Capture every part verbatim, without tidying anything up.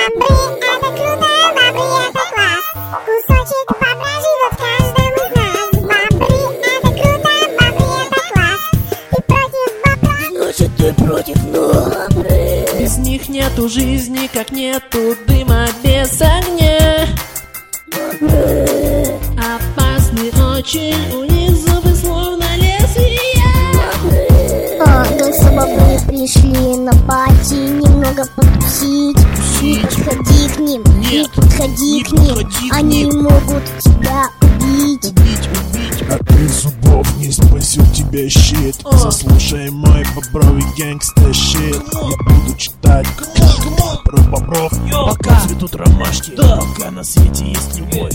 Бобры это круто, бобры это класс. Кусочек бобра живет в каждом из нас. Бобры это круто, бобры это класс. Ты против бобра? Значит ты против бобры. Без них нету жизни, как нету дыма без огня. Бобры. Опасны очень, у них зубы словно лезвия. Ангелсы бобры пришли на пати немного потусить. Не подходи к ним, не Нет, подходи не к ним. подходи к Они ним. могут тебя убить. Убить, убить. От их зубов не спасет тебя щит. О. Заслушай мой бобровый гэнгста щит. Я буду читать про бобров, пока цветут ромашки, пока на свете есть любовь.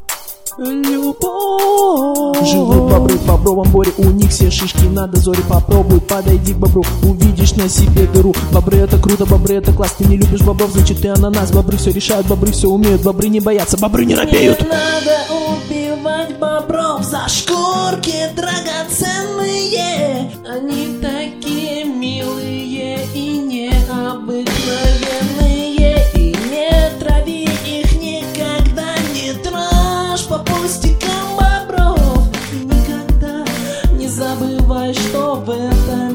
Любовь. Живут бобры в бобровом боре, у них все шишки на дозоре. Попробуй, подойди к бобру, увидишь на себе дыру. Бобры это круто, бобры это класс. Ты не любишь бобров, значит ты ананас. Бобры все решают, бобры все умеют. Бобры не боятся, бобры не робеют. Не надо убивать бобров за шкурки драгоценные. Они такие милые и необыкновенные. И не трави их никогда, не трожь по пустякам бобров. И никогда не забывай, что в этом